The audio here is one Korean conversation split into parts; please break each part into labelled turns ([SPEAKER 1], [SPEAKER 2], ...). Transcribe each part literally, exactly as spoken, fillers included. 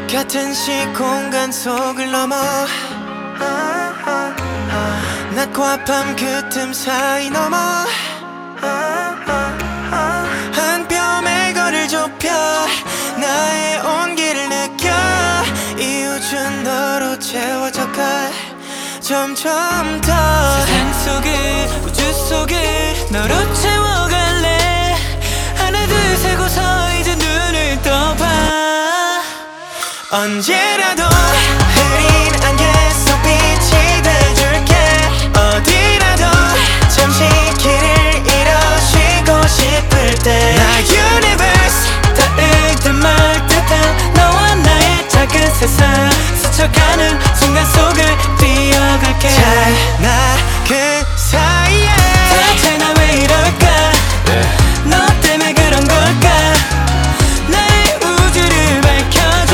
[SPEAKER 1] 같은 시공간 속을 넘어 낮과 밤 그 틈 사이 넘어 한 뼘의 거리를 좁혀 나의 온기를 느껴 이 우주는 너로 채워져가 점점 더
[SPEAKER 2] 세상 속을 우주 속을 너로 채워갈래 하나 둘 세고서 이제 눈을 떠봐
[SPEAKER 1] 언제라도 흐린 안개 속 빛이 돼줄게 어디라도 잠시 길을 잃어 쉬고 싶을 때 나 유니버스
[SPEAKER 2] 닿을 말 듯한 너와 나의 작은 세상 스쳐가는 순간 속을 뛰어갈게
[SPEAKER 1] 나 그 사이에
[SPEAKER 2] 대체 나 왜 이럴까 너 때문에 그런 걸까 나의 우주를 밝혀줘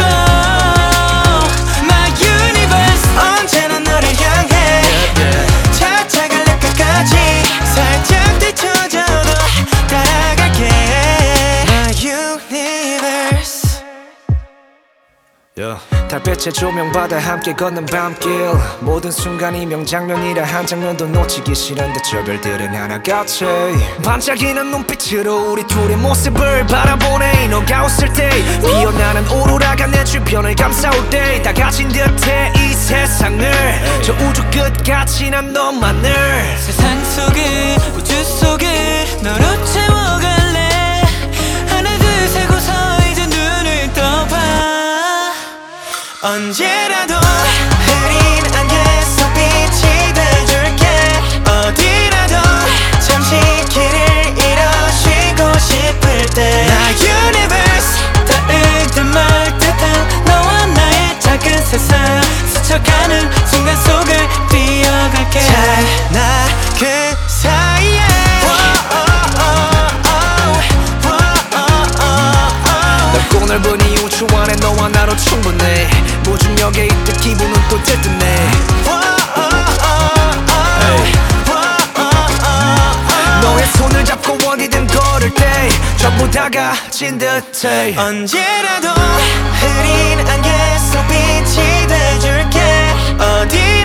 [SPEAKER 2] My universe
[SPEAKER 1] 언제나 너를 향해 찾아갈 내 끝까지 살짝 뒤쳐져도 따라갈게 My universe
[SPEAKER 3] yeah. 달빛의 조명받아 함께 걷는 밤길 모든 순간이 명장면이라 한 장면도 놓치기 싫은데 저 별들은 하나같이 반짝이는 눈빛으로 우리 둘의 모습을 바라보네 너가 웃을 때 피어나는 오로라가 내 주변을 감싸올 때 다 가진 듯해 이 세상을 저 우주 끝까지 난 너만을
[SPEAKER 2] 세상 속을 우주 속을 너로 채워갈래 하나 둘 세고서 이제 눈을 떠봐
[SPEAKER 1] 언제라도 흐린 안개 속 빛이 돼줄게 어디라도 잠시 길을 잃어 쉬고 싶을 때 나 유니버스
[SPEAKER 2] 닿을 말 듯한 너와 나의 작은 세상 스쳐가는 순간 속을 뛰어갈게
[SPEAKER 1] 나 그 사이에
[SPEAKER 3] 넓고 넓은 이 우주 안에 너와 나로 충분해 무중력에 있듯 기분은 또 들뜨네 너의 손을 잡고 어디든 걸을 때 전부 다가 진 듯해
[SPEAKER 1] 언제라도 흐린 안개 속 빛이 돼줄게 어디